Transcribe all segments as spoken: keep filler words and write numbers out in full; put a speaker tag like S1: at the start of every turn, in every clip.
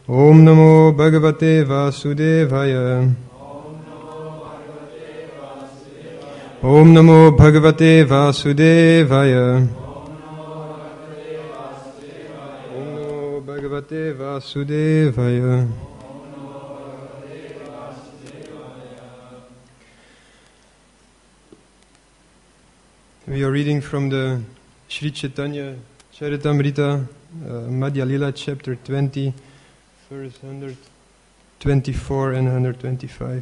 S1: Om Namo Bhagavate Vasudevaya. Om Namo Bhagavate Vasudevaya. Om Namo Bhagavate Vasudevaya. We are reading from the Sri Chaitanya Charitamrita, uh, Madhya Lila, chapter twenty, verse one twenty-four and one twenty-five.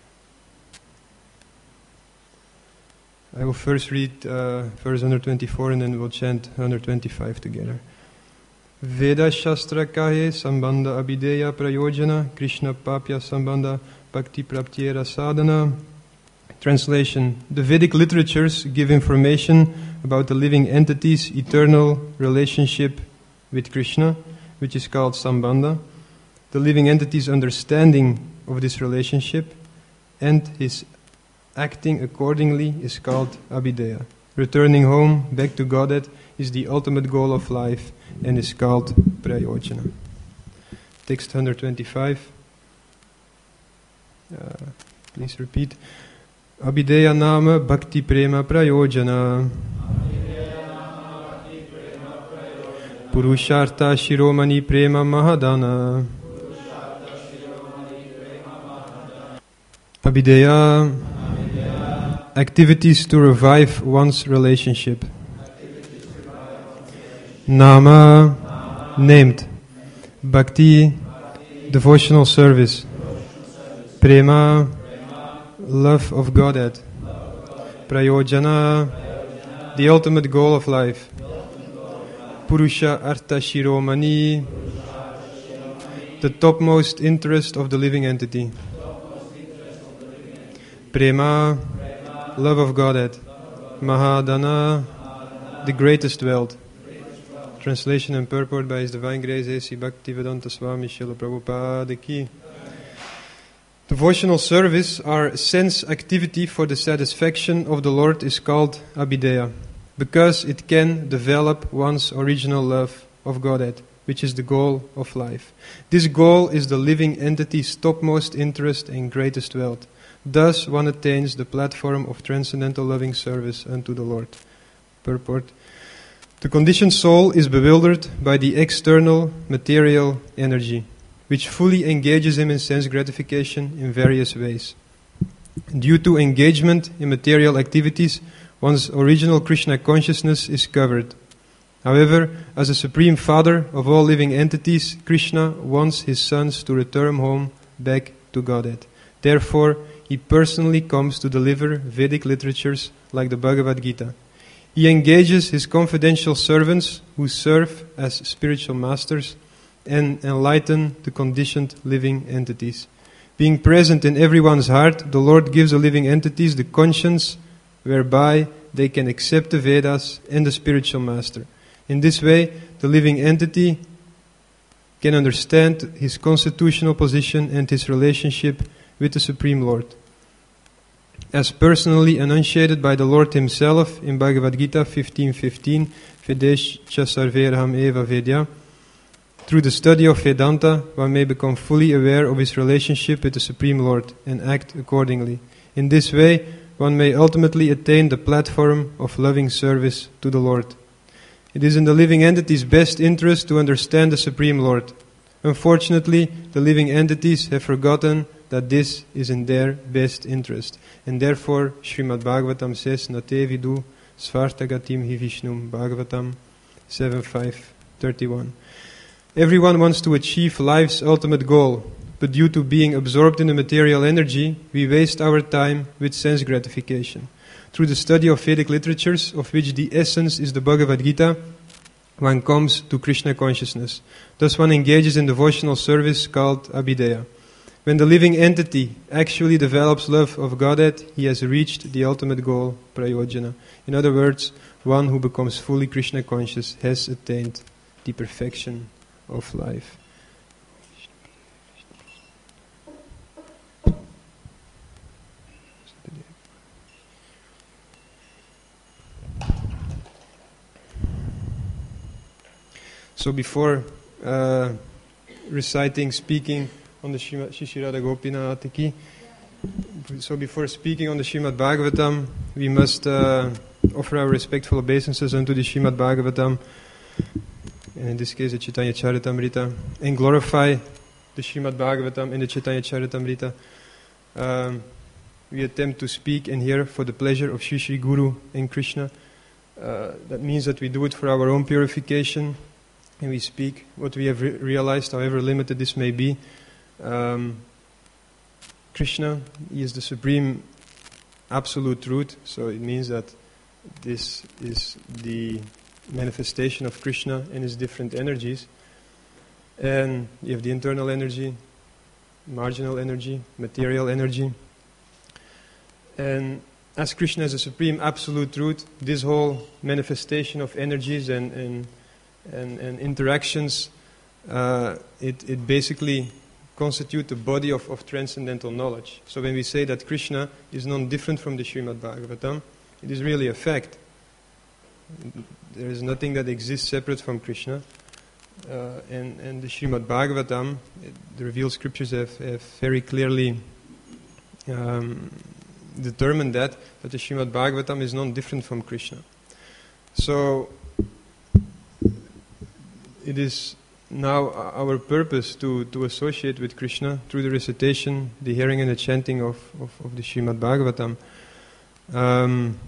S1: I will first read uh, verse one twenty-four and then we'll chant one twenty-five together. Veda Shastra Kahe Sambandha Abhideya Prayojana Krishna Papya Sambandha Bhakti Praptyera Sadhana. Translation: the Vedic literatures give information about the living entity's eternal relationship with Krishna, which is called Sambandha, the living entity's understanding of this relationship, and his acting accordingly is called Abhideya. Returning home, back to Godhead, is the ultimate goal of life and is called Prayojana. Text one twenty-five. Uh, please repeat. Abhideya nama bhakti prema prayojana. Purushartha shiromani prema mahadana. Abhideya, activities to revive one's relationship. Nama, named. Bhakti, devotional service. Prema, love of Godhead. Prayojana, the ultimate goal of life. Purusha Artha Shiromani, the topmost interest of the living entity. Prema, love of Godhead. Mahadana, the greatest wealth. Translation and purport by His Divine Grace A C Bhaktivedanta Swami Srila Prabhupada Ki. Devotional service or sense activity for the satisfaction of the Lord is called Abhideya, because it can develop one's original love of Godhead, which is the goal of life. This goal is the living entity's topmost interest and greatest wealth. Thus one attains the platform of transcendental loving service unto the Lord. Purport: the conditioned soul is bewildered by the external material energy, which fully engages him in sense gratification in various ways. Due to engagement in material activities, one's original Krishna consciousness is covered. However, as the Supreme Father of all living entities, Krishna wants his sons to return home back to Godhead. Therefore, he personally comes to deliver Vedic literatures like the Bhagavad Gita. He engages his confidential servants who serve as spiritual masters and enlighten the conditioned living entities. Being present in everyone's heart, the Lord gives the living entities the conscience whereby they can accept the Vedas and the spiritual master. In this way, the living entity can understand his constitutional position and his relationship with the Supreme Lord. As personally enunciated by the Lord Himself in Bhagavad Gita fifteen fifteen, Vedesh cha sarverham eva vedya. Through the study of Vedanta, one may become fully aware of his relationship with the Supreme Lord and act accordingly. In this way, one may ultimately attain the platform of loving service to the Lord. It is in the living entity's best interest to understand the Supreme Lord. Unfortunately, the living entities have forgotten that this is in their best interest. And therefore, Srimad Bhagavatam says, Nate vidu svartagatim hi Vishnum, Bhagavatam seven five thirty-one. Everyone wants to achieve life's ultimate goal, but due to being absorbed in the material energy, we waste our time with sense gratification. Through the study of Vedic literatures, of which the essence is the Bhagavad Gita, one comes to Krishna consciousness. Thus one engages in devotional service called Abhideya. When the living entity actually develops love of Godhead, he has reached the ultimate goal, Prayojana. In other words, one who becomes fully Krishna conscious has attained the perfection of life. So before uh, reciting, speaking on the Shima- Shishirada Gopina Atiki. So before speaking on the Srimad Bhagavatam, we must uh, offer our respectful obeisances unto the Srimad Bhagavatam, and in this case the Chaitanya Charitamrita, and glorify the Srimad Bhagavatam and the Chaitanya Charitamrita. Um, we attempt to speak and hear for the pleasure of Shri Shri Guru and Krishna. Uh, that means that we do it for our own purification, and we speak what we have re- realized, however limited this may be. Um, Krishna, he is the supreme absolute truth, so it means that this is the manifestation of Krishna and his different energies. And you have the internal energy, marginal energy, material energy. And as Krishna is the supreme absolute truth, this whole manifestation of energies and, and, and, and interactions, uh, it, it basically constitute the body of, of transcendental knowledge. So when we say that Krishna is non-different from the Srimad Bhagavatam, it is really a fact. There is nothing that exists separate from Krishna. Uh, and, and the Srimad Bhagavatam, it, the revealed scriptures have, have very clearly um, determined that, that the Srimad Bhagavatam is non-different from Krishna. So it is now our purpose to, to associate with Krishna through the recitation, the hearing and the chanting of, of, of the Srimad Bhagavatam. Um,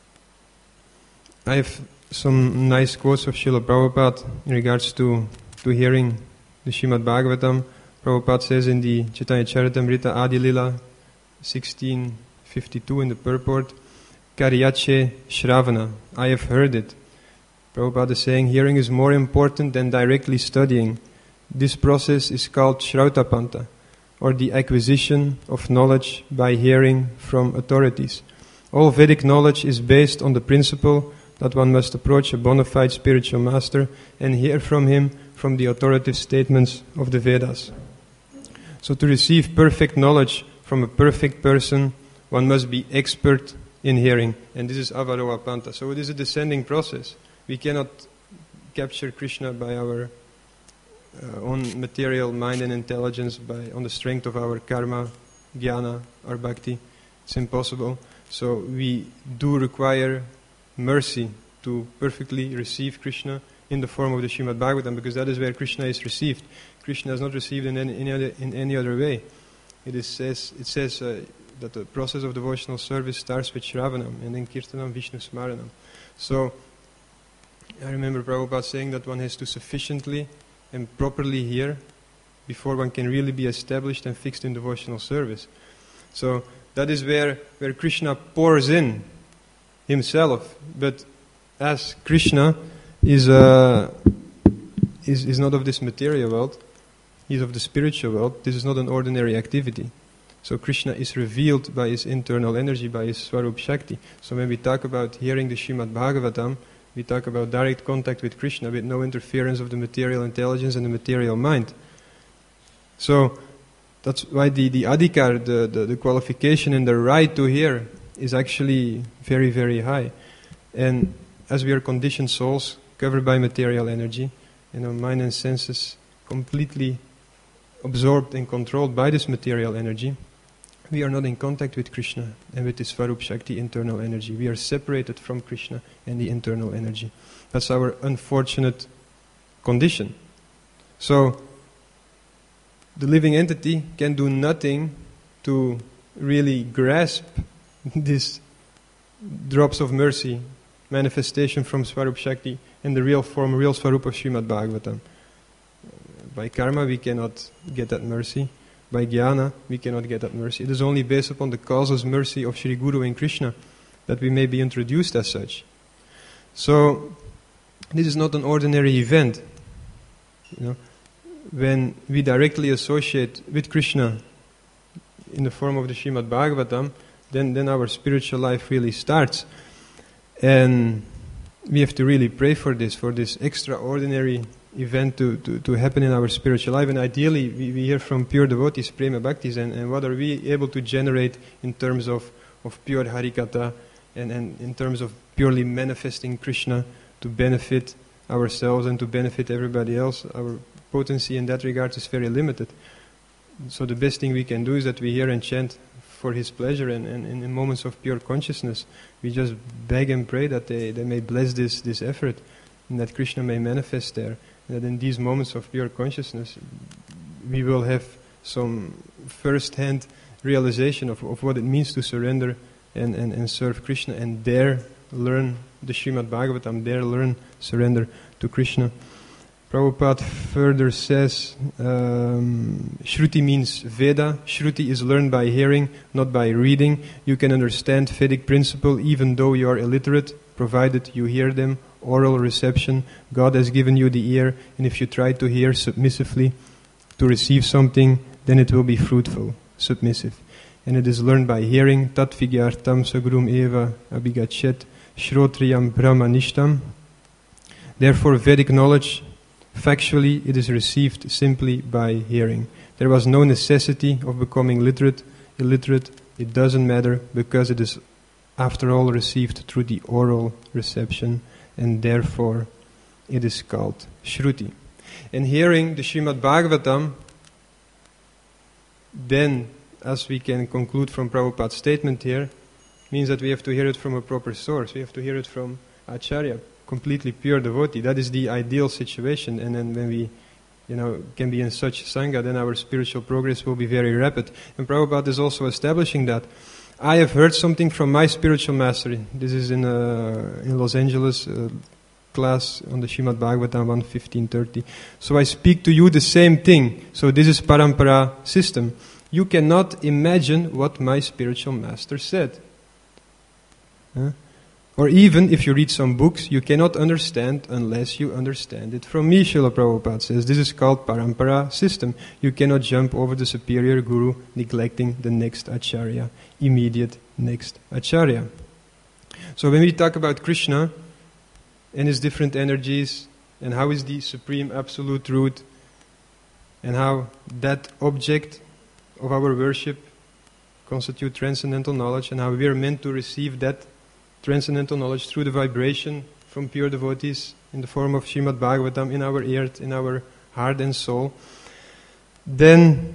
S1: I have some nice quotes of Srila Prabhupada in regards to, to hearing the Srimad Bhagavatam. Prabhupada says in the Chaitanya Charitamrita Adi Lila sixteen fifty-two in the purport, Karyache Shravana, I have heard it. Prabhupada is saying, hearing is more important than directly studying. This process is called Shrautapanta, or the acquisition of knowledge by hearing from authorities. All Vedic knowledge is based on the principle that one must approach a bona fide spiritual master and hear from him from the authoritative statements of the Vedas. So to receive perfect knowledge from a perfect person, one must be expert in hearing. And this is Avaroha Panta. So it is a descending process. We cannot capture Krishna by our uh, own material mind and intelligence, by on the strength of our karma, jnana, or bhakti. It's impossible. So we do require mercy to perfectly receive Krishna in the form of the Srimad Bhagavatam, because that is where Krishna is received. Krishna is not received in any, any, other, in any other way. It is says it says uh, that the process of devotional service starts with Shravanam and then Kirtanam, Vishnu Smaranam. So I remember Prabhupada saying that one has to sufficiently and properly hear before one can really be established and fixed in devotional service. So that is where, where Krishna pours in himself. But as Krishna is, uh, is, is not of this material world, he is of the spiritual world, this is not an ordinary activity. So Krishna is revealed by his internal energy, by his Swarup Shakti. So when we talk about hearing the Srimad Bhagavatam, we talk about direct contact with Krishna, with no interference of the material intelligence and the material mind. So that's why the, the adhikar, the, the, the qualification and the right to hear is actually very, very high. And as we are conditioned souls, covered by material energy, and our mind and senses completely absorbed and controlled by this material energy, we are not in contact with Krishna and with his Swarup Shakti, internal energy. We are separated from Krishna and the internal energy. That's our unfortunate condition. So, the living entity can do nothing to really grasp these drops of mercy, manifestation from Swarup Shakti in the real form, real Swarup of Srimad Bhagavatam. By karma we cannot get that mercy. By jnana, we cannot get that mercy. It is only based upon the causeless mercy of Sri Guru and Krishna that we may be introduced as such. So, this is not an ordinary event. You know, when we directly associate with Krishna in the form of the Srimad Bhagavatam, then, then our spiritual life really starts. And we have to really pray for this, for this extraordinary event to, to, to happen in our spiritual life. And ideally, we, we hear from pure devotees, prema bhaktis, and, and what are we able to generate in terms of, of pure harikatha and, and in terms of purely manifesting Krishna to benefit ourselves and to benefit everybody else, our potency in that regard is very limited. So the best thing we can do is that we hear and chant for His pleasure, and, and, and in moments of pure consciousness, we just beg and pray that they, they may bless this, this effort, and that Krishna may manifest there. And that in these moments of pure consciousness, we will have some first-hand realization of, of what it means to surrender and, and, and serve Krishna, and there learn the Srimad Bhagavatam, there learn surrender to Krishna. Prabhupada further says, um, Shruti means Veda. Shruti is learned by hearing, not by reading. You can understand Vedic principle even though you are illiterate, provided you hear them. Oral reception. God has given you the ear, and if you try to hear submissively to receive something, then it will be fruitful, submissive. And it is learned by hearing. Tat vigyartam sagrum eva abhigachet shrotriyam brahmanishtam. Therefore, Vedic knowledge, factually, it is received simply by hearing. There was no necessity of becoming literate, illiterate. It doesn't matter, because it is, after all, received through the oral reception, and therefore it is called Shruti. And hearing the Srimad Bhagavatam, then, as we can conclude from Prabhupada's statement here, means that we have to hear it from a proper source. We have to hear it from Acharya, completely pure devotee. That is the ideal situation. And then when we, you know, can be in such sangha, then our spiritual progress will be very rapid. And Prabhupada is also establishing that. I have heard something from my spiritual master. This is in uh, in Los Angeles, uh, class on the Srimad Bhagavatam one fifteen thirty. So I speak to you the same thing. So this is parampara system. You cannot imagine what my spiritual master said. Huh? Or even if you read some books, you cannot understand unless you understand it from me, Srila Prabhupada says. This is called parampara system. You cannot jump over the superior guru, neglecting the next acharya, immediate next acharya. So when we talk about Krishna and his different energies, and how is the supreme absolute truth, and how that object of our worship constitute transcendental knowledge, and how we are meant to receive that transcendental knowledge through the vibration from pure devotees in the form of Srimad Bhagavatam in our earth, in our heart and soul, then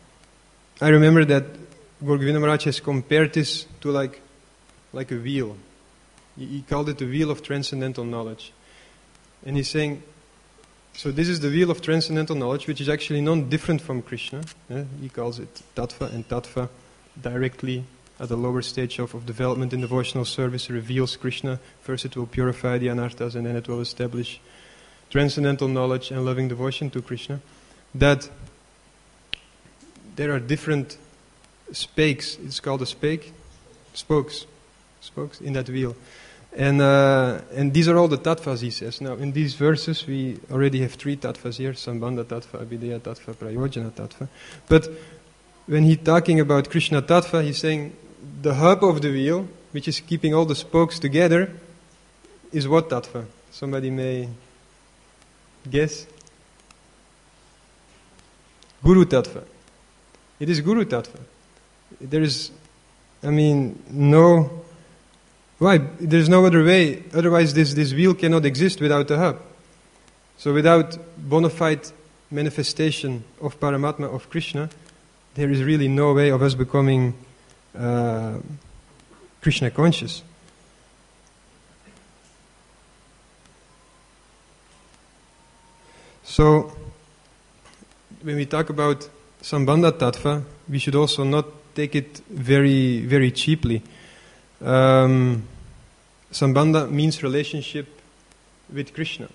S1: I remember that Gaur Govinda Maharaj has compared this to like, like a wheel. He, he called it the wheel of transcendental knowledge. And he's saying, so this is the wheel of transcendental knowledge, which is actually non-different from Krishna. Eh? He calls it tattva, and tattva directly at the lower stage of, of development in devotional service reveals Krishna. First it will purify the anarthas, and then it will establish transcendental knowledge and loving devotion to Krishna. That there are different spokes. It's called a spake? Spokes. Spokes in that wheel. And uh, and these are all the tattvas, he says. Now, in these verses, we already have three tattvas here. Sambandha tattva, Abhideya tattva, Prayojana tattva. But when he's talking about Krishna tattva, he's saying the hub of the wheel, which is keeping all the spokes together, is what tattva? Somebody may guess? Guru tattva. It is Guru tattva. There is, I mean, no... Why? There's no other way. Otherwise this, this wheel cannot exist without the hub. So without bona fide manifestation of Paramatma, of Krishna, there is really no way of us becoming uh, Krishna conscious. So, when we talk about Sambandha Tattva, we should also not take it very, very cheaply. Um, Sambandha means relationship with Krishna.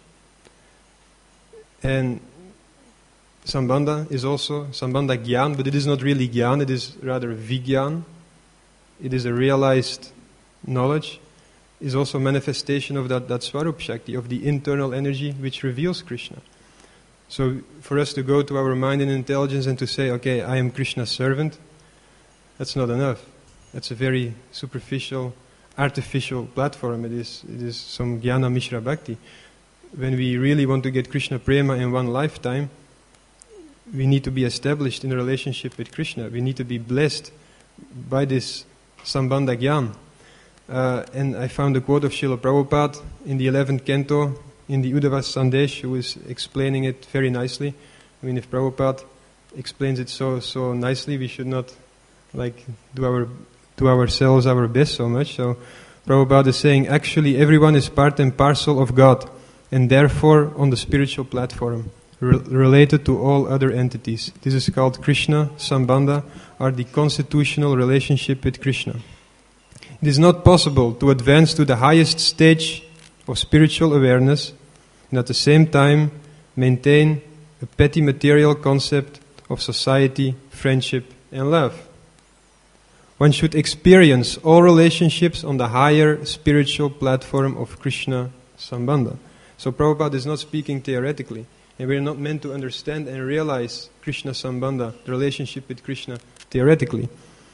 S1: And Sambandha is also Sambandha Gyan, but it is not really Gyan, it is rather Vigyan. It is a realized knowledge. It is also a manifestation of that, that Swarup Shakti, of the internal energy which reveals Krishna. So for us to go to our mind and intelligence and to say, okay, I am Krishna's servant, that's not enough. That's a very superficial, artificial platform. It is, it is some Jnana Mishra Bhakti. When we really want to get Krishna Prema in one lifetime, we need to be established in a relationship with Krishna. We need to be blessed by this Sambandha Gyan. Uh, and I found a quote of Srila Prabhupada in the eleventh canto, in the Uddhava Sandesh, who is explaining it very nicely. I mean, if Prabhupada explains it so so nicely, we should not like do our do ourselves our best so much. So Prabhupada is saying, actually everyone is part and parcel of God, and therefore on the spiritual platform, re- related to all other entities. This is called Krishna Sambandha, or the constitutional relationship with Krishna. It is not possible to advance to the highest stage of spiritual awareness and at the same time maintain a petty material concept of society, friendship, and love. One should experience all relationships on the higher spiritual platform of Krishna Sambandha. So Prabhupada is not speaking theoretically, and we are not meant to understand and realize Krishna Sambandha, the relationship with Krishna, theoretically.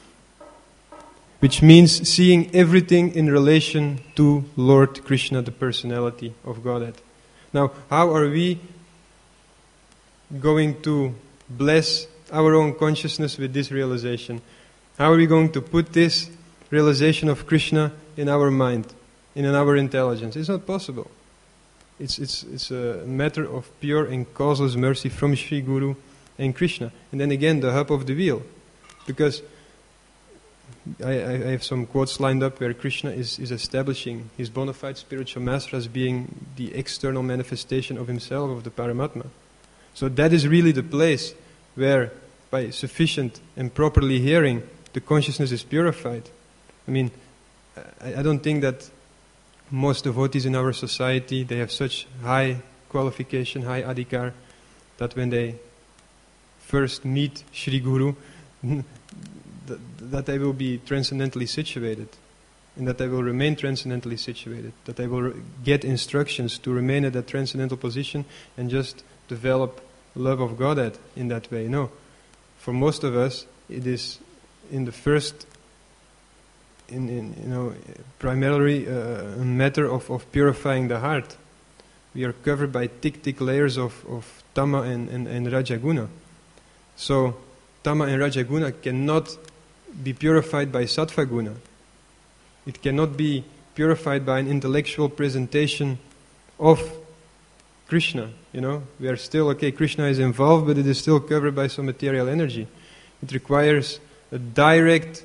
S1: Which means seeing everything in relation to Lord Krishna, the personality of Godhead. Now, how are we going to bless our own consciousness with this realization? How are we going to put this realization of Krishna in our mind, in our intelligence? It's not possible. It's, it's, it's a matter of pure and causeless mercy from Sri Guru and Krishna. And then again, the hub of the wheel. Because I, I have some quotes lined up where Krishna is, is establishing his bona fide spiritual master as being the external manifestation of himself, of the Paramatma. So that is really the place where, by sufficient and properly hearing, the consciousness is purified. I mean, I, I don't think that most devotees in our society, they have such high qualification, high adhikar, that when they first meet Sri Guru, that, that they will be transcendently situated, and that they will remain transcendently situated, that they will re- get instructions to remain at that transcendental position and just develop love of Godhead in that way. No. For most of us, it is in the first, in, in you know, primarily uh, a matter of, of purifying the heart. We are covered by thick, thick layers of, of Tama and, and, and Rajaguna. So, Tama and Rajaguna cannot be purified by Sattva Guna. It cannot be purified by an intellectual presentation of Krishna. You know, we are still, okay, Krishna is involved, but it is still covered by some material energy. It requires a direct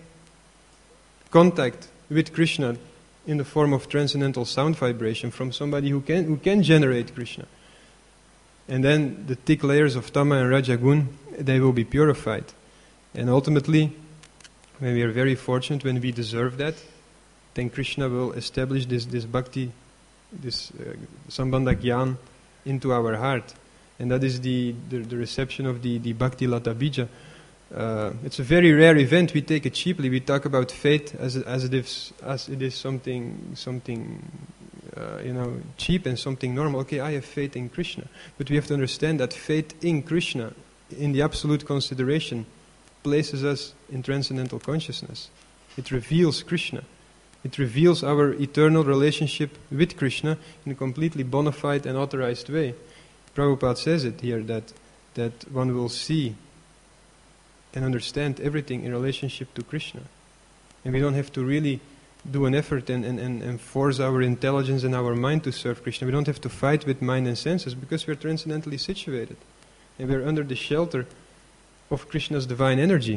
S1: contact with Krishna in the form of transcendental sound vibration from somebody who can who can generate Krishna. And then the thick layers of Tama and Rajagun, they will be purified. And ultimately, when we are very fortunate, when we deserve that, then Krishna will establish this, this bhakti, this uh, sambandha gyan into our heart. And that is the, the, the reception of the, the bhakti lata bija. Uh, it's a very rare event. We take it cheaply. We talk about faith as as it is as it is something something uh, you know cheap and something normal. Okay, I have faith in Krishna, but we have to understand that faith in Krishna, in the absolute consideration, places us in transcendental consciousness. It reveals Krishna. It reveals our eternal relationship with Krishna in a completely bona fide and authorized way. Prabhupada says it here that that one will see and understand everything in relationship to Krishna. And we don't have to really do an effort and, and, and, and force our intelligence and our mind to serve Krishna. We don't have to fight with mind and senses because we're transcendentally situated. And we're under the shelter of Krishna's divine energy.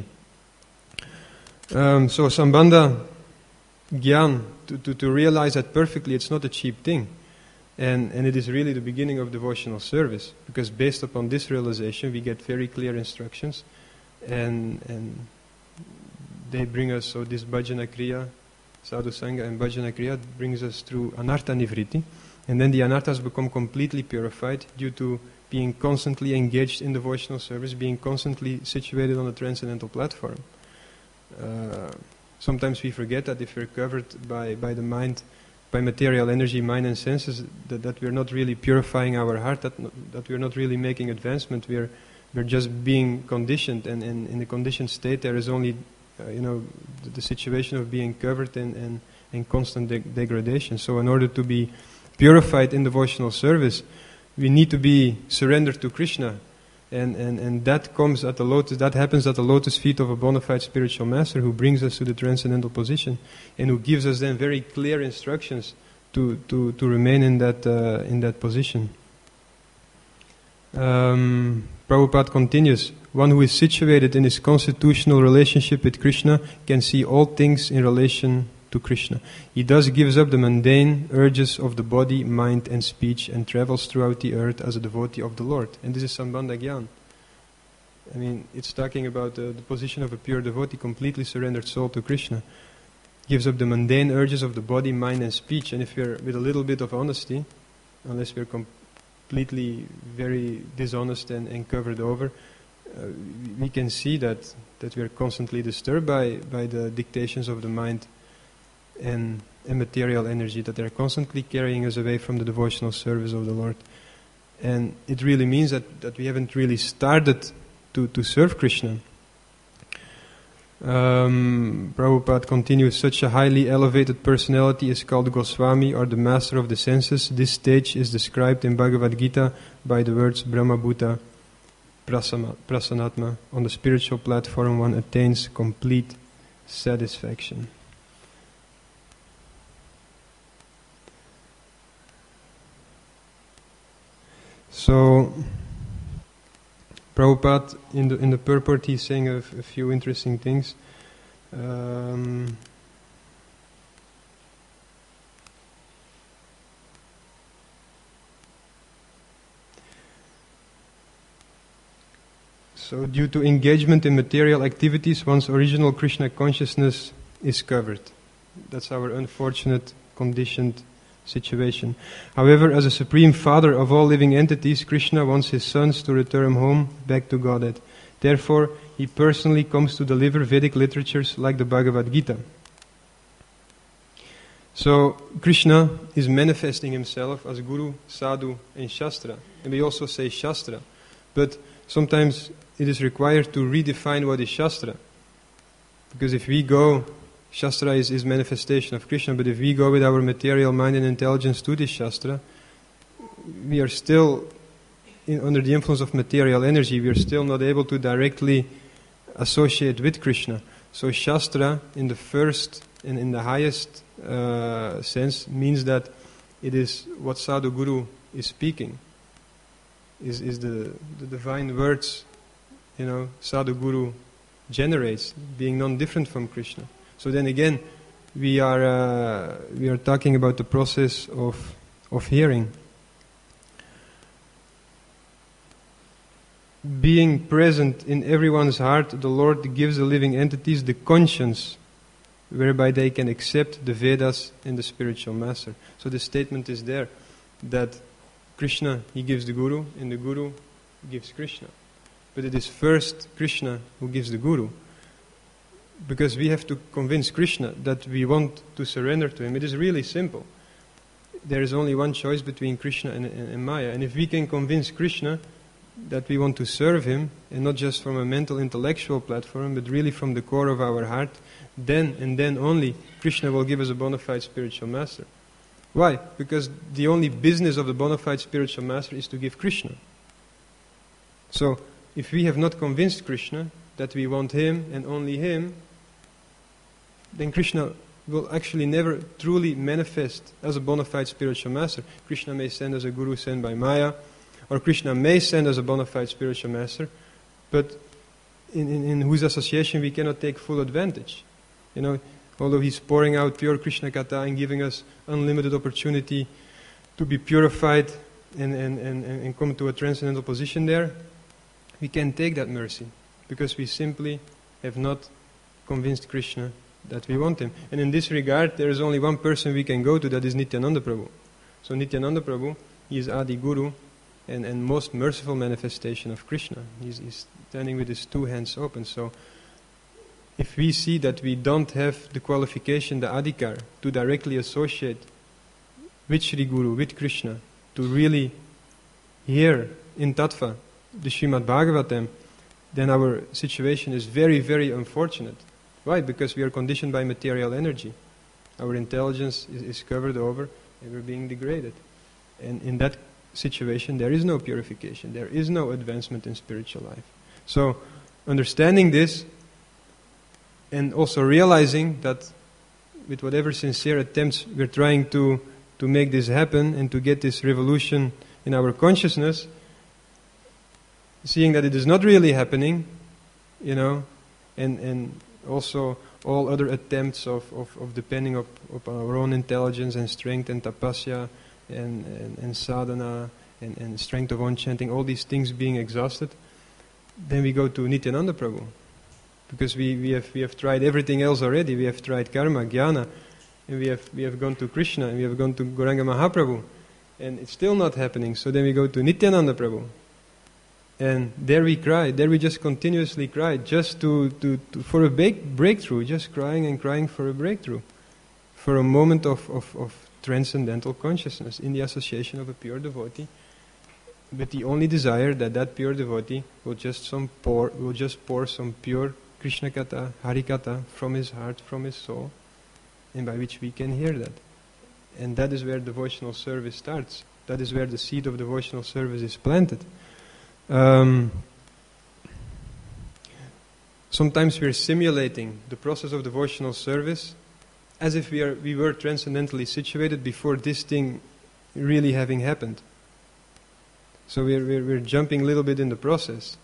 S1: Um, so Sambandha Gyan, to, to, to realize that perfectly, it's not a cheap thing. And, and it is really the beginning of devotional service. Because based upon this realization, we get very clear instructions. And and they bring us, so this bhajana kriya, sadhu sangha and bhajana kriya brings us through anartha nivritti, and then the anarthas become completely purified due to being constantly engaged in devotional service, being constantly situated on a transcendental platform. Uh, sometimes we forget that if we're covered by, by the mind, by material energy, mind and senses, that, that we're not really purifying our heart, that, that we're not really making advancement, we're We're just being conditioned, and, and in the conditioned state there is only, uh, you know, the, the situation of being covered in, in, in constant de- degradation. So in order to be purified in devotional service, we need to be surrendered to Krishna. And, and, and that comes at the lotus, that happens at the lotus feet of a bona fide spiritual master who brings us to the transcendental position and who gives us then very clear instructions to, to, to remain in that, uh, in that position. Um, Prabhupada continues, one who is situated in his constitutional relationship with Krishna can see all things in relation to Krishna. He thus gives up the mundane urges of the body, mind and speech and travels throughout the earth as a devotee of the Lord. And this is Sambandha Gyan. I mean, it's talking about uh, the position of a pure devotee, completely surrendered soul to Krishna. Gives up the mundane urges of the body, mind and speech. And if we're with a little bit of honesty, unless we're completely very dishonest and, and covered over, uh, we can see that, that we are constantly disturbed by, by the dictations of the mind and, and material energy, that they're constantly carrying us away from the devotional service of the Lord. And it really means that, that we haven't really started to, to serve Krishna. Um, Prabhupada continues, such a highly elevated personality is called Goswami, or the master of the senses. This stage is described in Bhagavad Gita by the words Brahma Bhuta Prasanatma. On the spiritual platform one attains complete satisfaction. So Prabhupada, in the in the purport, he's saying a, f- a few interesting things. Um, so, due to engagement in material activities, one's original Krishna consciousness is covered. That's our unfortunate, conditioned situation. However, as a supreme father of all living entities, Krishna wants his sons to return home back to Godhead. Therefore, he personally comes to deliver Vedic literatures like the Bhagavad Gita. So, Krishna is manifesting himself as Guru, Sadhu and Shastra. And we also say Shastra. But sometimes it is required to redefine what is Shastra. Because if we go Shastra is, is manifestation of Krishna, but if we go with our material mind and intelligence to this Shastra, we are still in, under the influence of material energy. We are still not able to directly associate with Krishna. So Shastra, in the first and in the highest uh, sense, means that it is what Sadhu Guru is speaking. Is is the, the divine words, you know, Sadhu Guru generates, being non-different from Krishna. So then again, we are uh, we are talking about the process of of hearing. Being present in everyone's heart, the Lord gives the living entities the conscience whereby they can accept the Vedas and the spiritual master. So the statement is there that Krishna, he gives the Guru, and the Guru gives Krishna. But it is first Krishna who gives the Guru. Because we have to convince Krishna that we want to surrender to him. It is really simple. There is only one choice between Krishna and, and, and Maya. And if we can convince Krishna that we want to serve him, and not just from a mental, intellectual platform, but really from the core of our heart, then and then only Krishna will give us a bona fide spiritual master. Why? Because the only business of the bona fide spiritual master is to give Krishna. So, if we have not convinced Krishna that we want him and only him, then Krishna will actually never truly manifest as a bona fide spiritual master. Krishna may send as a guru sent by Maya, or Krishna may send as a bona fide spiritual master, but in, in, in whose association we cannot take full advantage. You know, although he's pouring out pure Krishna Katha and giving us unlimited opportunity to be purified and, and, and, and come to a transcendental position there, we can't take that mercy because we simply have not convinced Krishna that we want him. And in this regard, there is only one person we can go to, that is Nityananda Prabhu. So Nityananda Prabhu, he is Adi Guru and, and most merciful manifestation of Krishna. He's, he's standing with his two hands open. So if we see that we don't have the qualification, the adhikar, to directly associate with Shri Guru, with Krishna, to really hear in Tattva the Srimad Bhagavatam, then our situation is very, very unfortunate. Why? Because we are conditioned by material energy. Our intelligence is, is covered over and we're being degraded. And in that situation, there is no purification. There is no advancement in spiritual life. So, understanding this, and also realizing that with whatever sincere attempts we're trying to to make this happen and to get this revolution in our consciousness, seeing that it is not really happening, you know, and, and also all other attempts of, of, of depending up, up our own intelligence and strength and tapasya and, and, and sadhana and, and strength of own chanting, all these things being exhausted, then we go to Nityananda Prabhu. Because we, we have we have tried everything else already. We have tried karma, jnana, and we have we have gone to Krishna, and we have gone to Gauranga Mahaprabhu, and it's still not happening. So then we go to Nityananda Prabhu, and there we cry. There we just continuously cry, just to, to, to for a big breakthrough, just crying and crying for a breakthrough, for a moment of, of, of transcendental consciousness in the association of a pure devotee, with the only desire that that pure devotee will just some pour will just pour some pure Krishna Katha, Hari Katha from his heart, from his soul, and by which we can hear that. And that is where devotional service starts. That is where the seed of devotional service is planted. Um, sometimes we are simulating the process of devotional service as if we are we were transcendentally situated before this thing really having happened. So we're, we're, we're jumping a little bit in the process.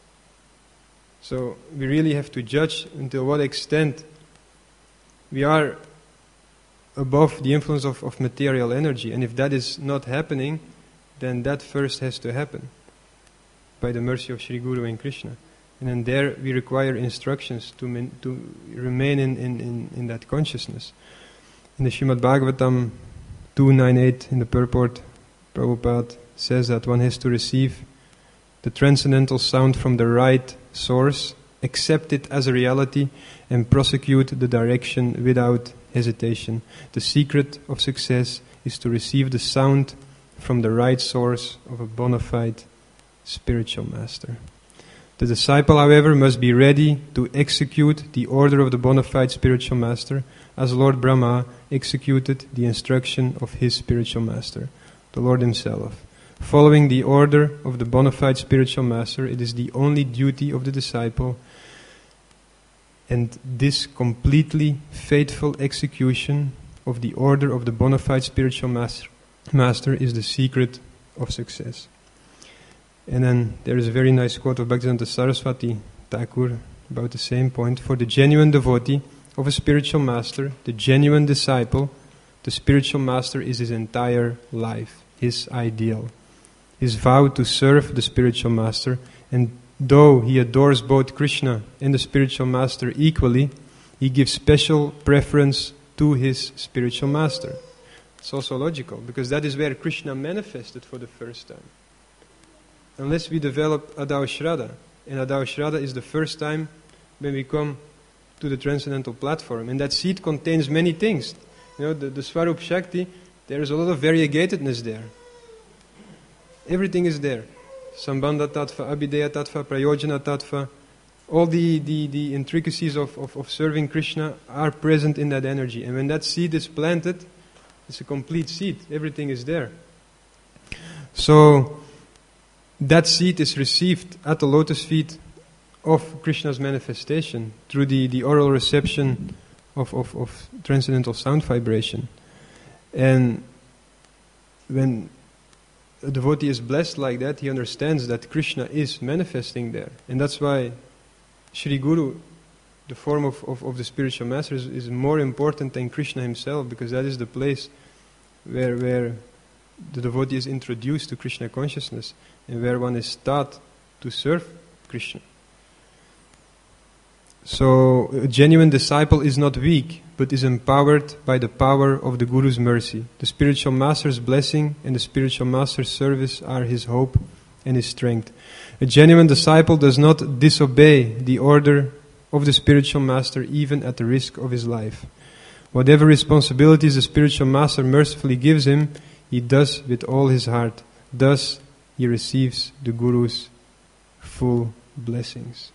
S1: So we really have to judge until what extent we are above the influence of, of material energy. And if that is not happening, then that first has to happen by the mercy of Sri Guru and Krishna. And then there we require instructions to min, to remain in, in, in, in that consciousness. In the Srimad Bhagavatam two ninety-eight, in the purport, Prabhupada says that one has to receive the transcendental sound from the right source, accept it as a reality, and prosecute the direction without hesitation. The secret of success is to receive the sound from the right source of a bona fide spiritual master. The disciple, however, must be ready to execute the order of the bona fide spiritual master, as Lord Brahma executed the instruction of his spiritual master, the Lord himself. Following the order of the bona fide spiritual master, it is the only duty of the disciple, and this completely faithful execution of the order of the bona fide spiritual master, master is the secret of success. And then there is a very nice quote of Bhaktivedanta Saraswati Thakur about the same point. For the genuine devotee of a spiritual master, the genuine disciple, the spiritual master is his entire life, his ideal. His vow to serve the spiritual master, and though he adores both Krishna and the spiritual master equally, he gives special preference to his spiritual master. It's also logical, because that is where Krishna manifested for the first time. Unless we develop Adau Shraddha, and Adau Shraddha is the first time when we come to the transcendental platform, and that seed contains many things. You know, the, the Swarup Shakti, there is a lot of variegatedness there. Everything is there. Sambandha Tattva, Abhideya Tattva, Prayojana Tattva. All the, the, the intricacies of, of, of serving Krishna are present in that energy. And when that seed is planted, it's a complete seed. Everything is there. So, that seed is received at the lotus feet of Krishna's manifestation through the, the oral reception of, of, of transcendental sound vibration. And when a devotee is blessed like that, he understands that Krishna is manifesting there. And that's why Sri Guru, the form of, of, of the spiritual master, is, is more important than Krishna himself, because that is the place where, where the devotee is introduced to Krishna consciousness and where one is taught to serve Krishna. So, a genuine disciple is not weak, but is empowered by the power of the Guru's mercy. The spiritual master's blessing and the spiritual master's service are his hope and his strength. A genuine disciple does not disobey the order of the spiritual master even at the risk of his life. Whatever responsibilities the spiritual master mercifully gives him, he does with all his heart. Thus, he receives the Guru's full blessings.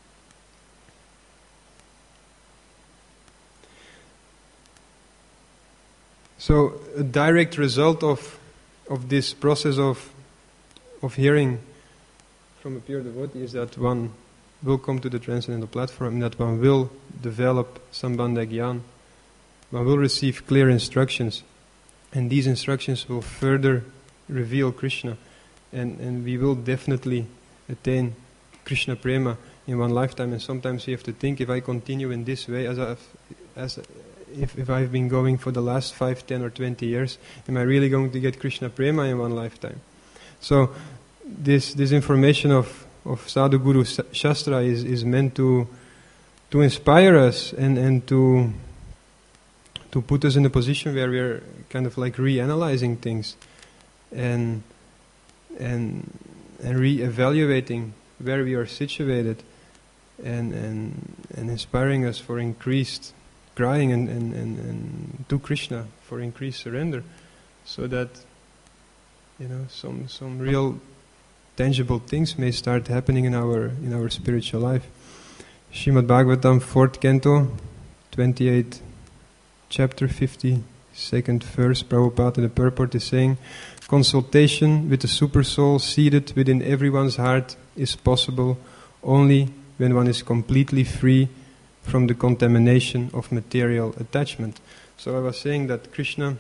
S1: So, a direct result of of this process of of hearing from a pure devotee is that one will come to the transcendental platform, that one will develop Sambandha Gyan, one will receive clear instructions And these instructions will further reveal Krishna. And, and we will definitely attain Krishna Prema in one lifetime. And sometimes you have to think, if I continue in this way, as I've, as if, if I've been going for the last five, ten or twenty years, am I really going to get Krishna Prema in one lifetime? So this this information of, of Sadhu Guru Shastra is, is meant to to inspire us and, and to to put us in a position where we're kind of like reanalyzing things and and and re-evaluating where we are situated and and, and inspiring us for increased crying and, and, and, and to Krishna, for increased surrender, so that you know some some real tangible things may start happening in our in our spiritual life. Srimad Bhagavatam, fourth canto, twenty-eighth chapter, fifty-second verse, Prabhupada in the purport is saying, consultation with the super soul seated within everyone's heart is possible only when one is completely free from the contamination of material attachment. So I was saying that Krishna,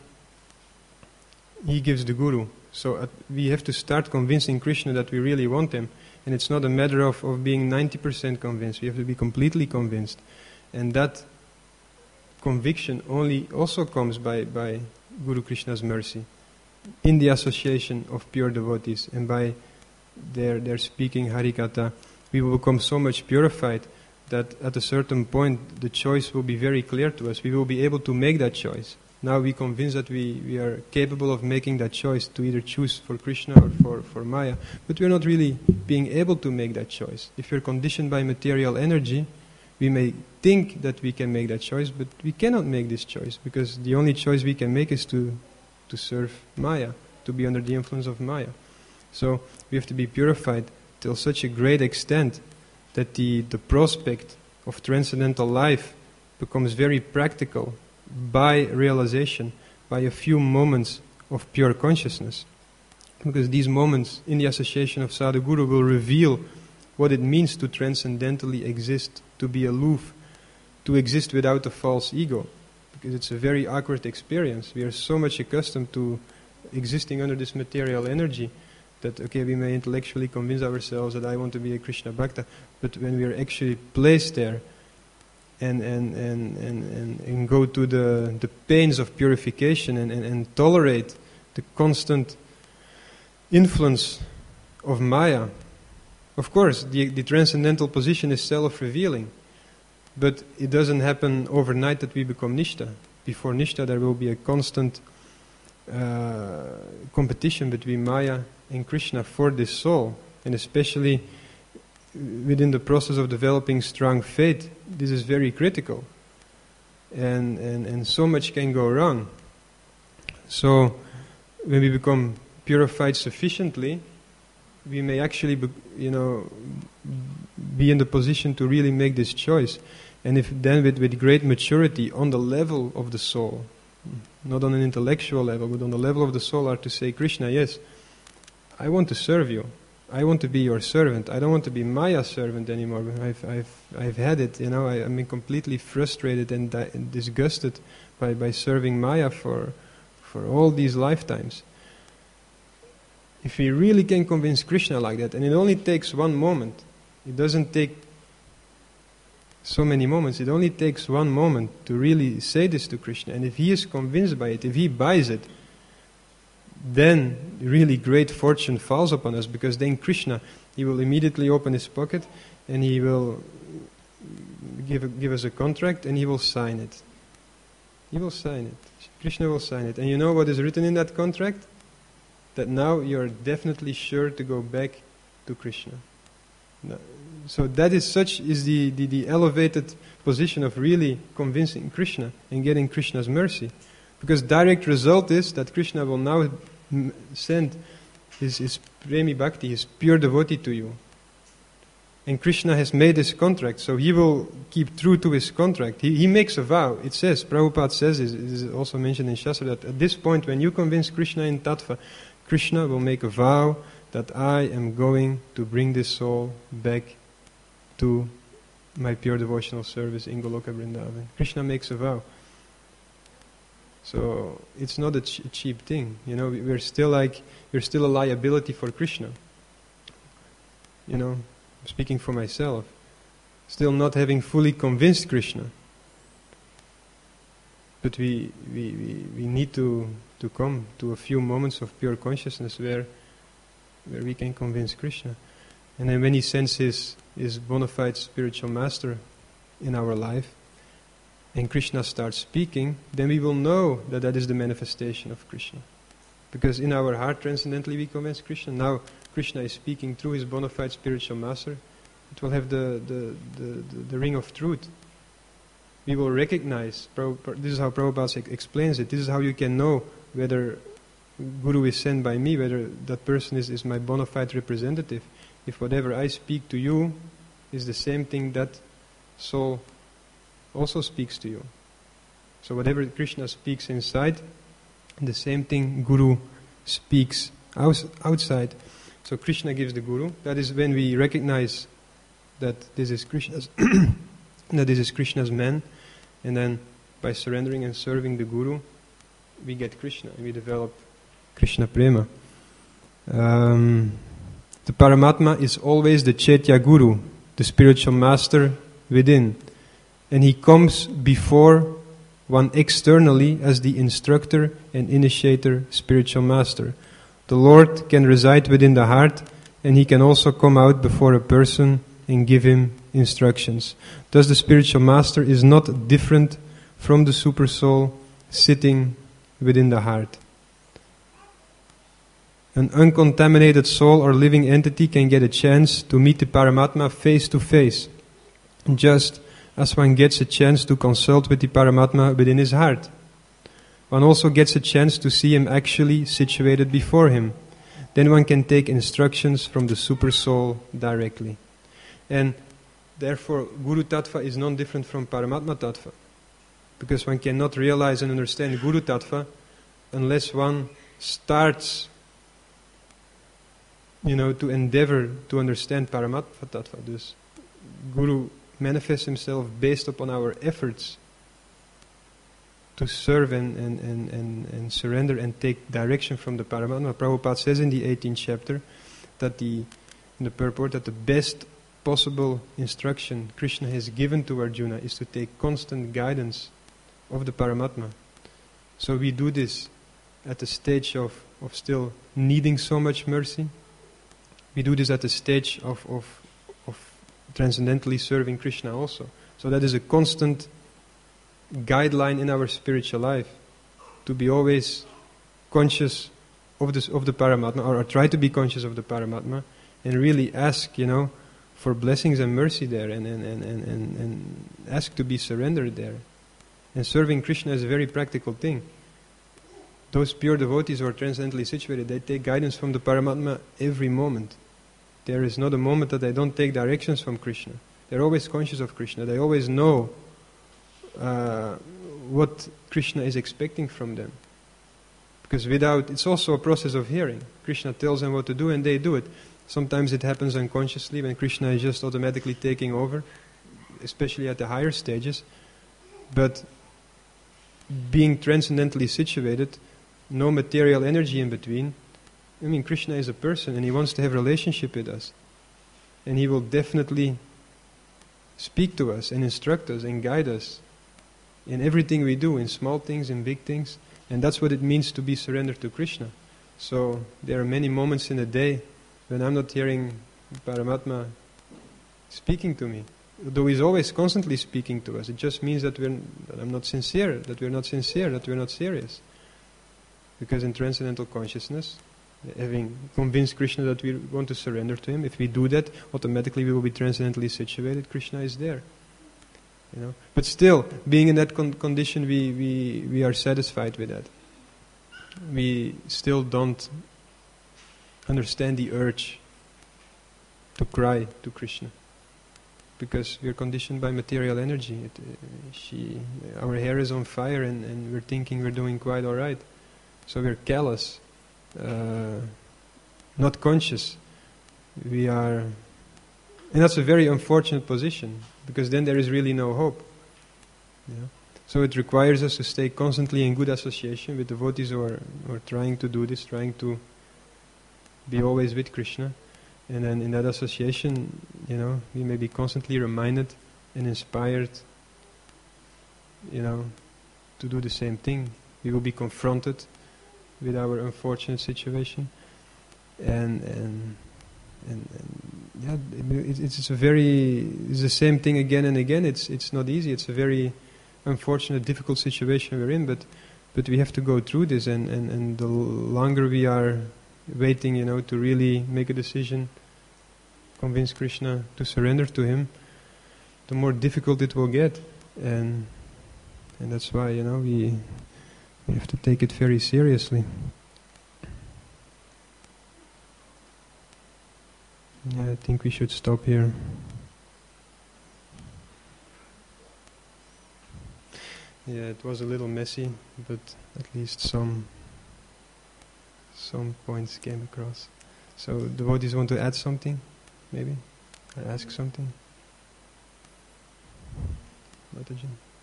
S1: he gives the Guru. So uh, we have to start convincing Krishna that we really want him. And it's not a matter of, of being ninety percent convinced. We have to be completely convinced. And that conviction only also comes by, by Guru Krishna's mercy, in the association of pure devotees, and by their, their speaking Harikatha, we will become so much purified that at a certain point the choice will be very clear to us. We will be able to make that choice. Now we convinced that we, we are capable of making that choice to either choose for Krishna or for, for Maya, but we're not really being able to make that choice. If we're conditioned by material energy, we may think that we can make that choice, but we cannot make this choice, because the only choice we can make is to, to serve Maya, to be under the influence of Maya. So we have to be purified till such a great extent that the, the prospect of transcendental life becomes very practical by realization, by a few moments of pure consciousness. Because these moments in the association of Sadhu Guru will reveal what it means to transcendentally exist, to be aloof, to exist without a false ego. Because it's a very awkward experience. We are so much accustomed to existing under this material energy that, okay, we may intellectually convince ourselves that I want to be a Krishna Bhakta, but when we are actually placed there and and, and, and, and, and go to the, the pains of purification and, and, and tolerate the constant influence of Maya, of course, the, the transcendental position is self-revealing, but it doesn't happen overnight that we become Nishta. Before Nishta, there will be a constant uh, competition between Maya and Krishna for this soul, and especially within the process of developing strong faith, this is very critical, and, and, and so much can go wrong. So when we become purified sufficiently, we may actually be, you know, be in the position to really make this choice. And if then with, with great maturity on the level of the soul, not on an intellectual level, but on the level of the soul, are to say, Krishna, yes, I want to serve you. I want to be your servant. I don't want to be Maya's servant anymore. I've, I've, I've had it. You know, I, I'm completely frustrated and, di- and disgusted by, by serving Maya for, for all these lifetimes. If we really can convince Krishna like that, and it only takes one moment, it doesn't take so many moments, it only takes one moment to really say this to Krishna, and if he is convinced by it, if he buys it, then really great fortune falls upon us, because then Krishna, he will immediately open his pocket and he will give, give us a contract and he will sign it. He will sign it. Krishna will sign it. And you know what is written in that contract? That now you are definitely sure to go back to Krishna. So that is such is the, the, the elevated position of really convincing Krishna and getting Krishna's mercy. Because direct result is that Krishna will now m- send his, his premi bhakti, his pure devotee to you. And Krishna has made his contract, so he will keep true to his contract. He, he makes a vow. It says, Prabhupada says, it is also mentioned in Shastra, that at this point when you convince Krishna in Tattva, Krishna will make a vow that I am going to bring this soul back to my pure devotional service in Goloka Vrindavan. Krishna makes a vow. So it's not a ch- cheap thing. You know, we- we're still like, we're still a liability for Krishna. You know, speaking for myself, still not having fully convinced Krishna. But we, we, we, we need to, to come to a few moments of pure consciousness where where we can convince Krishna. And then when he sends his, his bona fide spiritual master in our life, and Krishna starts speaking, then we will know that that is the manifestation of Krishna. Because in our heart, transcendently, we convince Krishna. Now Krishna is speaking through his bona fide spiritual master. It will have the, the, the, the, the ring of truth. We will recognize, this is how Prabhupada explains it, this is how you can know whether Guru is sent by me, whether that person is, is my bona fide representative. If whatever I speak to you is the same thing that soul also speaks to you. So whatever Krishna speaks inside, the same thing Guru speaks aus- outside. So Krishna gives the Guru. That is when we recognize that this is Krishna's that this is Krishna's man, and then by surrendering and serving the Guru, we get Krishna and we develop Krishna Prema. Um, the Paramatma is always the Chaitya Guru, the spiritual master within, and he comes before one externally as the instructor and initiator spiritual master. The Lord can reside within the heart, and he can also come out before a person and give him instructions. Thus the spiritual master is not different from the super soul sitting within the heart. An uncontaminated soul or living entity can get a chance to meet the Paramatma face to face, just as one gets a chance to consult with the Paramatma within his heart. One also gets a chance to see him actually situated before him. Then one can take instructions from the super soul directly. And therefore, Guru Tattva is non different from Paramatma Tattva. Because one cannot realize and understand Guru Tattva unless one starts, you know, to endeavor to understand Paramatma Tattva. Dus Guru manifests himself based upon our efforts to serve and, and, and, and, and surrender and take direction from the Paramatma. Prabhupada says in the eighteenth chapter that the, in the purport, that the best possible instruction Krishna has given to Arjuna is to take constant guidance of the Paramatma. So we do this at the stage of, of still needing so much mercy. We do this at the stage of, of, of transcendentally serving Krishna also. So that is a constant guideline in our spiritual life, to be always conscious of, this, of the Paramatma, or, or try to be conscious of the Paramatma, and really ask, you know, for blessings and mercy there, and, and, and, and, and, and ask to be surrendered there. And serving Krishna is a very practical thing. Those pure devotees who are transcendently situated, they take guidance from the Paramatma every moment. There is not a moment that they don't take directions from Krishna. They're always conscious of Krishna. They always know uh, what Krishna is expecting from them. Because without, it's also a process of hearing. Krishna tells them what to do and they do it. Sometimes it happens unconsciously when Krishna is just automatically taking over, especially at the higher stages. But being transcendently situated, no material energy in between, I mean, Krishna is a person and he wants to have a relationship with us. And he will definitely speak to us and instruct us and guide us in everything we do, in small things, in big things. And that's what it means to be surrendered to Krishna. So there are many moments in a day when I'm not hearing Paramatma speaking to me. Though he's always constantly speaking to us, it just means that, we're, that I'm not sincere, that we're not sincere, that we're not serious. Because in transcendental consciousness, having convinced Krishna that we want to surrender to him, if we do that, automatically we will be transcendently situated. Krishna is there. You know? But still, being in that con- condition, we, we, we are satisfied with that. We still don't understand the urge to cry to Krishna, because we are conditioned by material energy. It, uh, she, our hair is on fire, and, and we're thinking we're doing quite all right. So we're callous, uh, not conscious. We are, and that's a very unfortunate position, because then there is really no hope. You know? So it requires us to stay constantly in good association with devotees who are, who are trying to do this, trying to be always with Krishna. And then in that association, you know, we may be constantly reminded and inspired, you know, to do the same thing. We will be confronted with our unfortunate situation. And, and, and, and yeah, it, it's a very, it's the same thing again and again. It's, it's not easy. It's a very unfortunate, difficult situation we're in, but but we have to go through this, and, and, and the longer we are waiting, you know, to really make a decision, convince Krishna to surrender to him, the more difficult it will get. And and that's why, you know, we we have to take it very seriously. Yeah, I think we should stop here. Yeah, it was a little messy, but at least some some points came across. So, devotees want to add something, maybe? Or ask something? Mataji?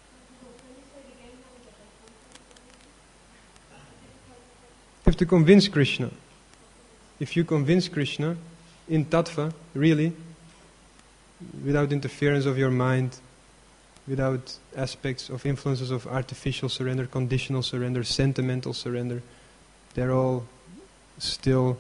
S1: You have to convince Krishna. If you convince Krishna in tattva, really, without interference of your mind, without aspects of influences of artificial surrender, conditional surrender, sentimental surrender, they're all still,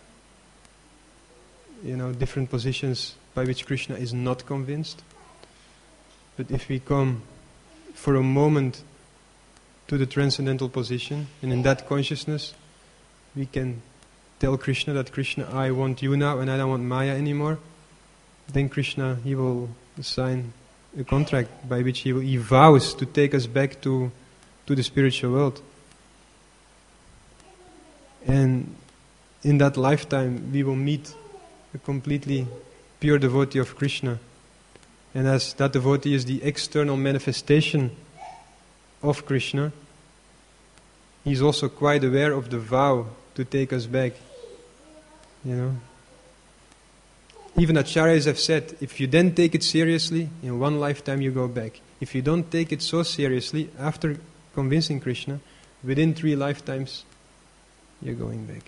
S1: you know, different positions by which Krishna is not convinced. But if we come for a moment to the transcendental position, and in that consciousness, we can tell Krishna that, Krishna, I want you now and I don't want Maya anymore, then Krishna, he will assign a contract by which he, will, he vows to take us back to, to the spiritual world. And in that lifetime we will meet a completely pure devotee of Krishna. And as that devotee is the external manifestation of Krishna, he is also quite aware of the vow to take us back. You know? Even acharyas have said, if you then take it seriously, in one lifetime you go back. If you don't take it so seriously, after convincing Krishna, within three lifetimes, you're going back.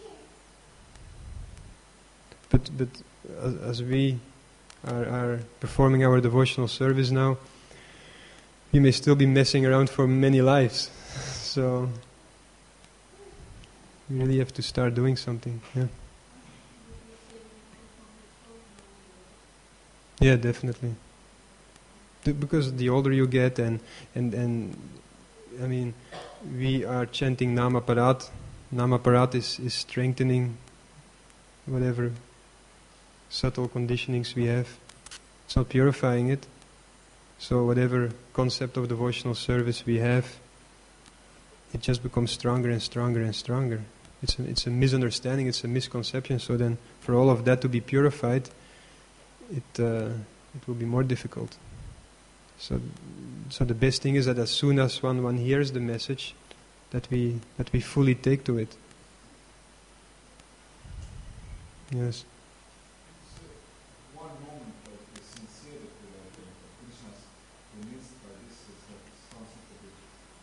S1: But but as, as we are, are performing our devotional service now, we may still be messing around for many lives. So, we really have to start doing something. Yeah. Yeah, definitely. The, because the older you get, and, and, and I mean, we are chanting Namaparat. Namaparat is, is strengthening whatever subtle conditionings we have. It's not purifying it. So whatever concept of devotional service we have, it just becomes stronger and stronger and stronger. It's a, it's a misunderstanding, it's a misconception. So then for all of that to be purified, it uh, it will be more difficult. So so the best thing is that as soon as one, one hears the message, that we that we fully take to it. Yes.
S2: One moment of the sincerity that Krishna's convinced by this is that it sounds a bit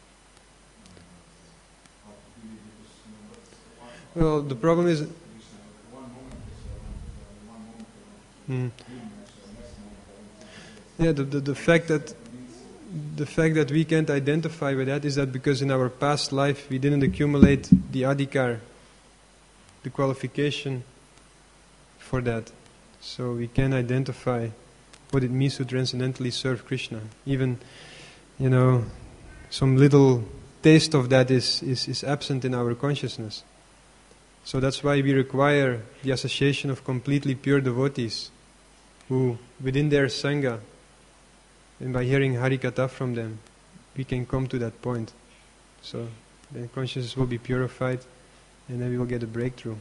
S2: hard to believe, because you know what's
S1: Well, the problem is.
S2: Krishna, one moment is one moment,
S1: Hmm.
S2: next moment.
S1: Yeah, the, the the fact that the fact that we can't identify with that is that because in our past life we didn't accumulate the adhikar, the qualification for that. So we can identify what it means to transcendentally serve Krishna. Even, you know, some little taste of that is, is, is absent in our consciousness. So that's why we require the association of completely pure devotees who, within their Sangha, and by hearing Harikatha from them, we can come to that point. So then consciousness will be purified, and then we will get a breakthrough.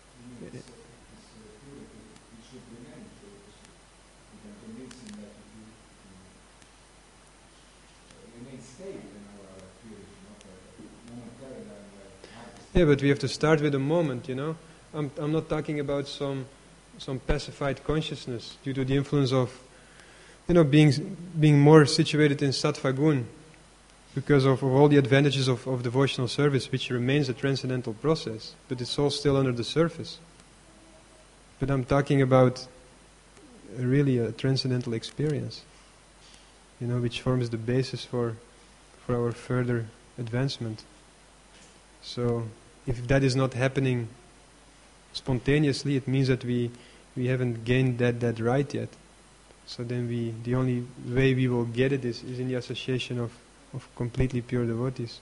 S1: Yeah, but we have to start with a moment, you know. I'm I'm not talking about some some pacified consciousness due to the influence of, you know, being being more situated in sattva gun. because of, of all the advantages of, of devotional service, which remains a transcendental process, but it's all still under the surface. But I'm talking about really a transcendental experience, you know, which forms the basis for for our further advancement. So, if that is not happening spontaneously, it means that we we haven't gained that that right yet. So then we the only way we will get it is, is in the association of, of completely pure devotees.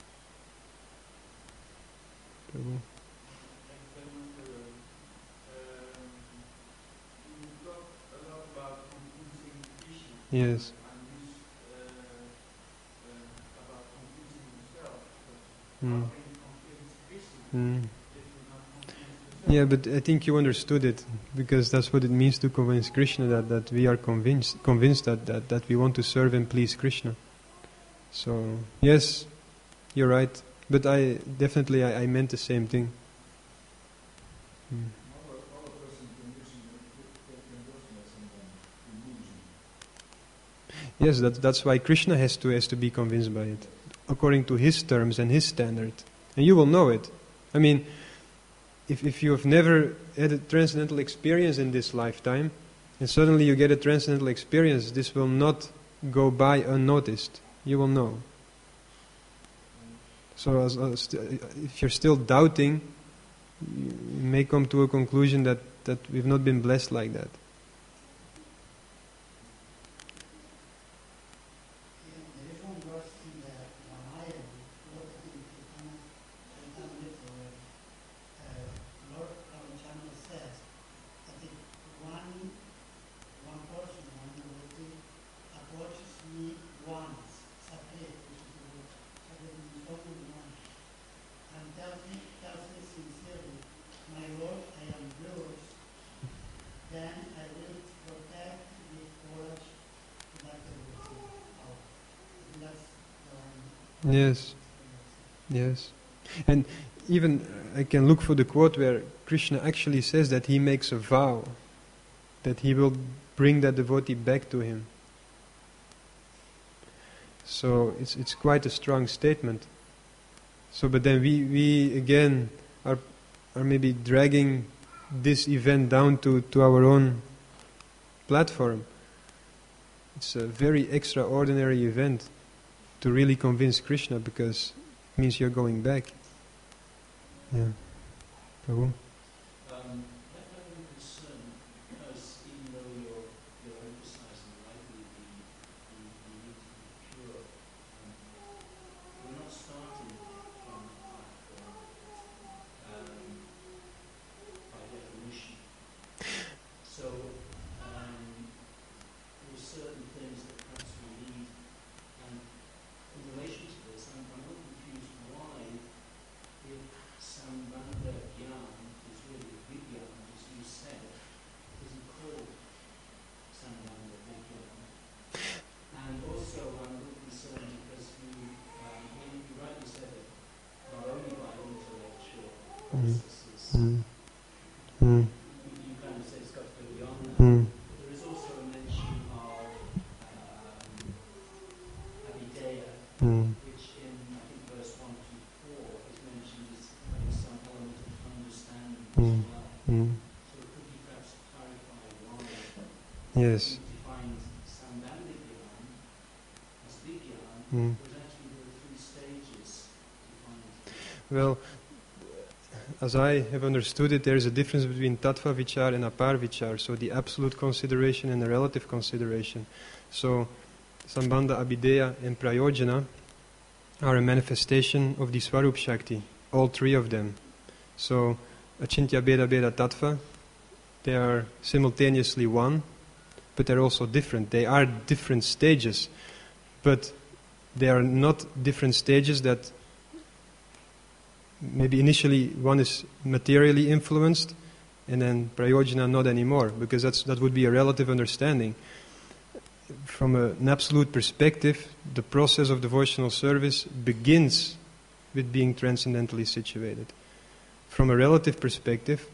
S1: Prabhu. Yes. Mm. Mm. Yeah, but I think you understood it, because that's what it means to convince Krishna, that, that we are convinced convinced that, that, that we want to serve and please Krishna. So, yes, you're right. But I definitely I, I meant the same thing. Mm. Yes, that, that's why Krishna has to has to be convinced by it, according to his terms and his standard. And you will know it. I mean, if if you have never had a transcendental experience in this lifetime, and suddenly you get a transcendental experience, this will not go by unnoticed. You will know. So as, as, if you're still doubting, you may come to a conclusion that, that we've not been blessed like that. Yes, yes. And even I can look for the quote where Krishna actually says that he makes a vow that he will bring that devotee back to him. So it's it's quite a strong statement. So but then we, we again are are maybe dragging this event down to, to our own platform. It's a very extraordinary event to really convince Krishna, because it means you're going back. Yeah. Prabhu?
S3: Um, that might be a concern, because even though you're, you're emphasizing rightly the, the, the need to be pure, um, we're not starting from the platform um, by definition. So um, there are certain things that perhaps we need. And in relation to this, I'm, I'm a little confused why, if Sambandha Gyan is really Vigyan, as you said, is it called Sambandha Vigyan? And also I'm a little concerned because you, um, when you rightly said that not only by intellectual processes,
S1: Mm. Mm.
S3: you, you kind of said it's got to go beyond that.
S1: Mm.
S3: There is also a mention of um, Avideya,
S1: Mm.
S3: which in, I think, verse one to four is mentioned as having some element of understanding as
S1: Mm.
S3: well.
S1: Mm.
S3: So could you perhaps clarify why
S1: Yes.
S3: you defined Sambandha Gyan as Vigyan,
S1: Mm.
S3: but actually there are three stages defined?
S1: Well, as I have understood it, there is a difference between tattva vichar and apar vichar, so the absolute consideration and the relative consideration. So, Sambandha, Abhideya and Prayojana are a manifestation of the Swarup Shakti, all three of them. So, Achintya Bheda Bheda Tattva, they are simultaneously one, but they're also different. They are different stages, but they are not different stages that maybe initially one is materially influenced and then Prayojana not anymore, because that's, that would be a relative understanding. From a, an absolute perspective, the process of devotional service begins with being transcendentally situated. From a relative perspective,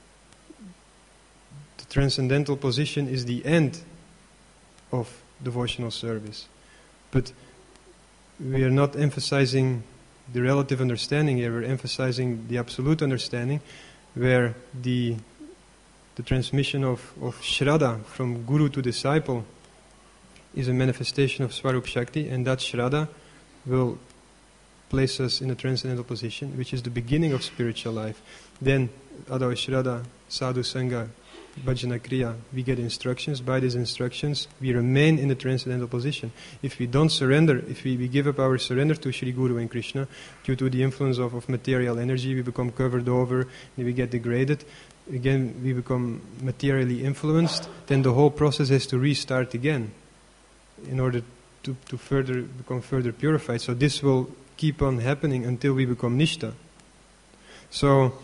S1: the transcendental position is the end of devotional service. But we are not emphasizing the relative understanding here, we're emphasizing the absolute understanding, where the the transmission of, of Shraddha from Guru to disciple is a manifestation of Swarup Shakti, and that Shraddha will place us in a transcendental position, which is the beginning of spiritual life. Then, Adho Shraddha, Sadhu Sangha, Bhajana Kriya, we get instructions. By these instructions, we remain in the transcendental position. If we don't surrender, if we, we give up our surrender to Sri Guru and Krishna, due to the influence of, of material energy, we become covered over, and we get degraded. Again, we become materially influenced, then the whole process has to restart again in order to, to further become further purified. So this will keep on happening until we become Nishta. So,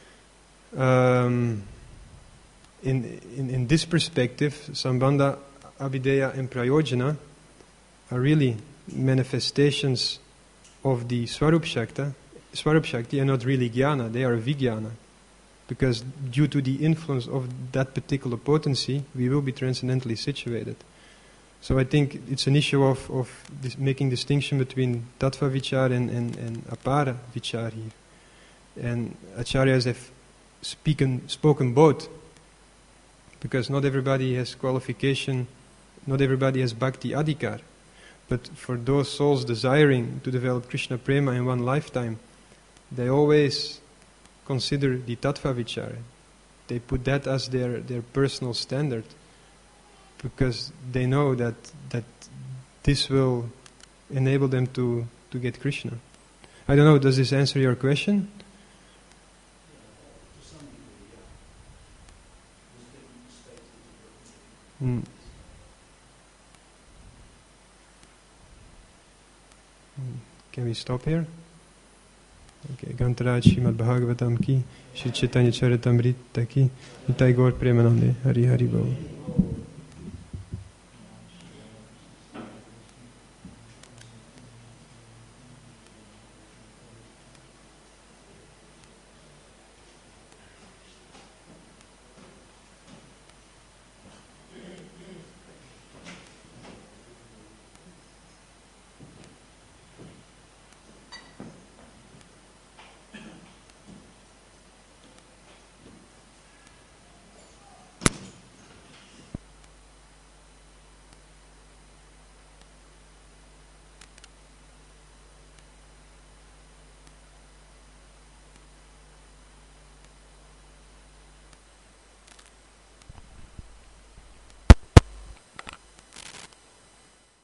S1: um, in, in, in this perspective, Sambandha, Abhideya and Prayojana are really manifestations of the Swarup Shakti, Swarup Shakti and not really Jnana, they are Vijnana. Because due to the influence of that particular potency, we will be transcendently situated. So I think it's an issue of, of this making distinction between Tattva Vichar and, and, and Apara Vichar here. And Acharyas have speaken, spoken both. Because not everybody has qualification, not everybody has Bhakti Adhikar. But for those souls desiring to develop Krishna Prema in one lifetime, they always consider the Tattva Vichara. They put that as their, their personal standard, because they know that that this will enable them to, to get Krishna. I don't know, does this answer your question?
S3: To some degree, yeah. There's different perspectives.
S1: Mm. Can we stop here? Okay, Gantharaj Srimad Bhagavatam ki, Shri Chaitanya Charitamrita ki, Nitai Gaur Premanande, Hari Hari Bol.